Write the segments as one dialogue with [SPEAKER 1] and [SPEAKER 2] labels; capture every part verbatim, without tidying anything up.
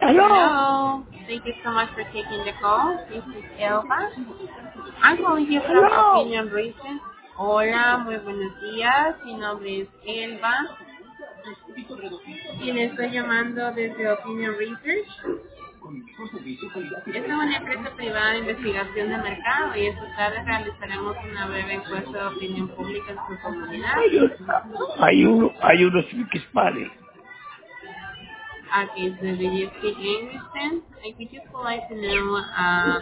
[SPEAKER 1] Aló,
[SPEAKER 2] Hello. Thank you so much for taking the call. This is Elba. I'm calling you from
[SPEAKER 1] aló.
[SPEAKER 2] Opinion Research. Hola, muy buenos días. Mi nombre es Elba y le estoy llamando desde Opinion Research. Esta es una empresa privada de investigación de mercado y esta tarde realizaremos una breve encuesta de opinión pública en su comunidad.
[SPEAKER 1] Hay, un- hay uno, hay unos que Spanish.
[SPEAKER 2] Okay, so do you speak English then? I would just like to know, uh,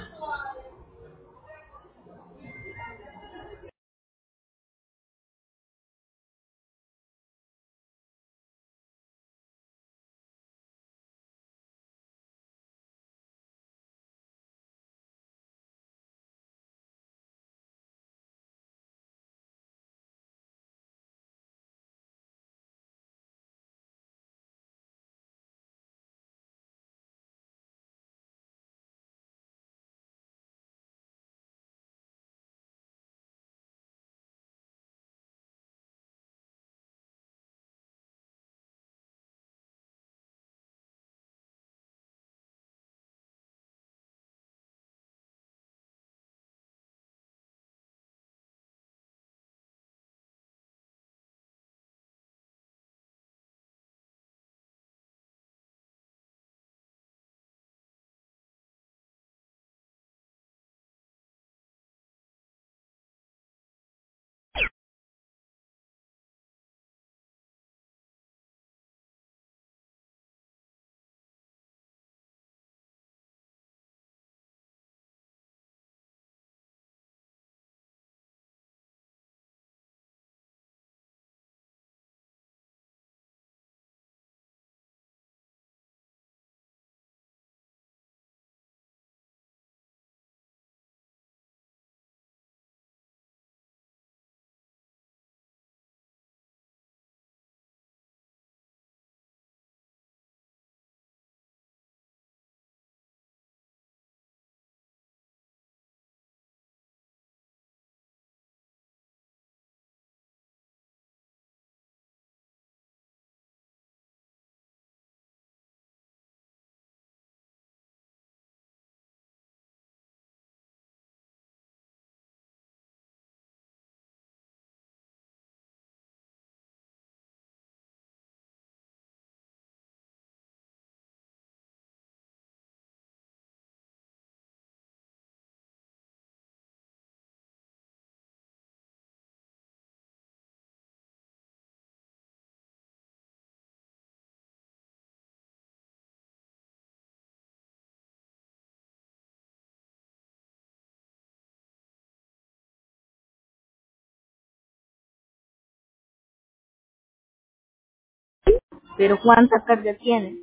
[SPEAKER 3] Pero ¿cuántas cargas tiene?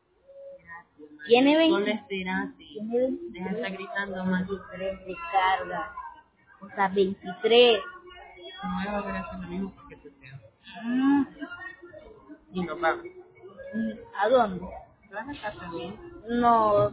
[SPEAKER 3] Tiene
[SPEAKER 2] ¿dónde
[SPEAKER 3] veinte,
[SPEAKER 2] esperas?
[SPEAKER 3] tiene
[SPEAKER 2] Deja de
[SPEAKER 3] veintitrés,
[SPEAKER 2] estar gritando más.
[SPEAKER 3] veintitrés de carga. O sea, veintitrés.
[SPEAKER 2] No voy a volver a hacer lo mismo porque te creo.
[SPEAKER 3] Mm,
[SPEAKER 2] Y nos vamos.
[SPEAKER 3] ¿A dónde?
[SPEAKER 2] ¿Te vas a casa bien?
[SPEAKER 3] No.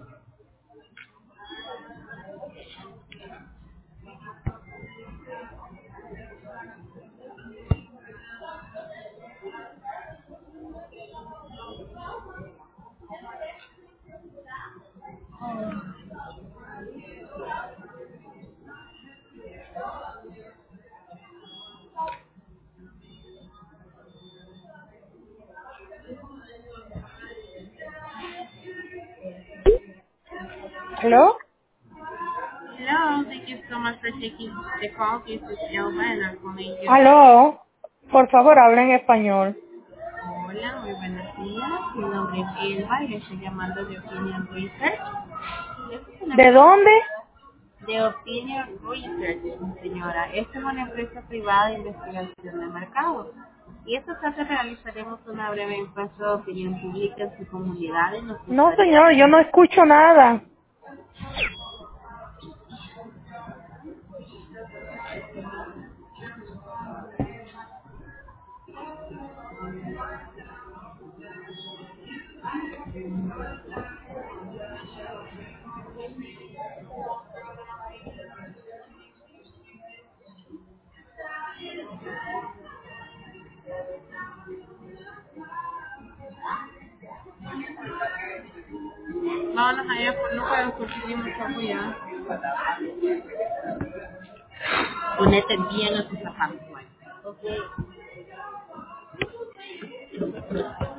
[SPEAKER 3] ¿Aló?
[SPEAKER 2] Hello, thank you so much for taking the call. This is Elba and I'm calling you.
[SPEAKER 1] Aló, por favor, habla en español.
[SPEAKER 2] Hola, muy buenos días. Mi nombre es Elba y le estoy llamando de Opinion Research. Esta es una
[SPEAKER 1] ¿De
[SPEAKER 2] empresa
[SPEAKER 1] dónde?
[SPEAKER 2] de Opinion Research, señora. Esta es una empresa privada de investigación de mercado. Y esta tarde realizaremos una breve encuesta de opinión pública en su comunidad y nos
[SPEAKER 1] No,
[SPEAKER 2] gustaría
[SPEAKER 1] señor, yo no escucho nada.
[SPEAKER 2] Vámonos allá, pues no puedo porque tiene mucho apoyado. Ponete bien a tus zapatos, güey.
[SPEAKER 3] Ok.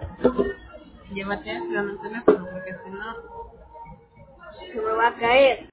[SPEAKER 2] Llévate el teléfono porque si no...
[SPEAKER 3] Se me va a caer.